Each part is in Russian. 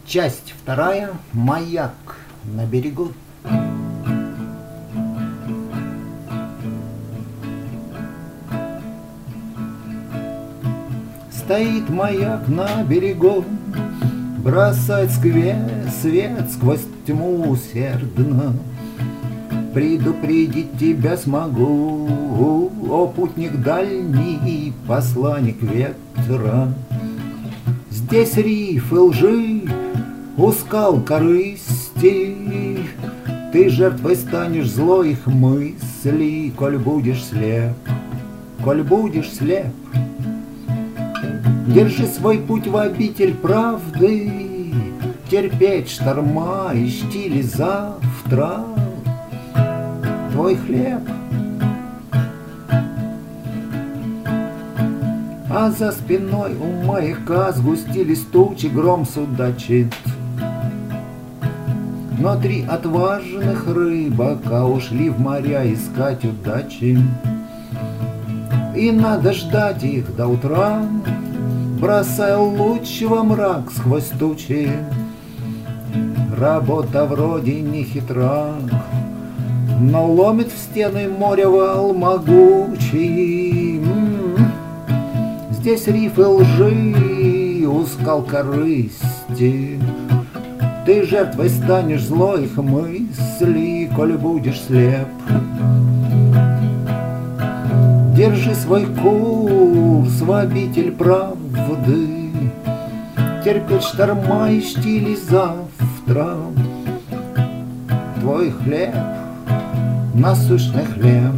Часть вторая. Маяк на берегу. Стоит маяк на берегу, бросает свет сквозь тьму усердно. Предупредить тебя смогу, о путник дальний, посланник ветра. Здесь рифы лжи, у скал корысти, ты жертвой станешь злой их мыслей, коль будешь слеп, коль будешь слеп. Держи свой путь в обитель правды, терпеть шторма и штили завтра твой хлеб. А за спиной у маяка сгустились тучи, гром судачит. Но 3 отважных рыбака ушли в моря искать удачи. И надо ждать их до утра, бросая луч во мрак сквозь тучи. Работа вроде не хитра, но ломит в стены моря вал могучий. Здесь рифы лжи, у скал корысти, ты жертвой станешь злых мыслей, коль будешь слеп. Держи свой курс в обитель правды, терпеть шторма и штили завтра твой хлеб, насущный хлеб.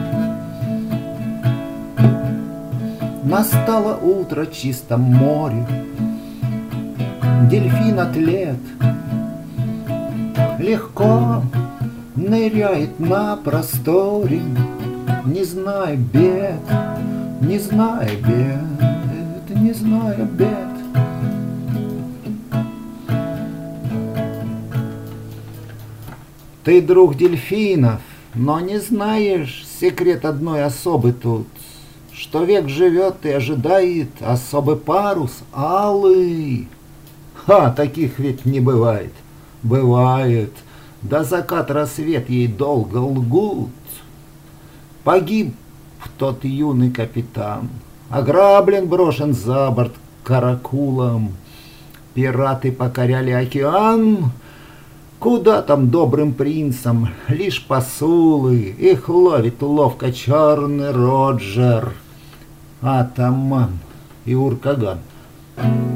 Настало утро в чистом море, дельфин-атлет легко ныряет на просторе, не зная бед, не зная бед, не зная бед. Ты друг дельфинов, но не знаешь секрет одной особы тут, что век живет и ожидает особый парус алый. Ха, таких ведь не бывает. Бывает. До закат рассвет ей долго лгут. Погиб тот юный капитан, ограблен, брошен за борт каракулом. Пираты покоряли океан, куда там добрым принцам, лишь посулы. Их ловит ловко черный Роджер, атаман и Уркаган.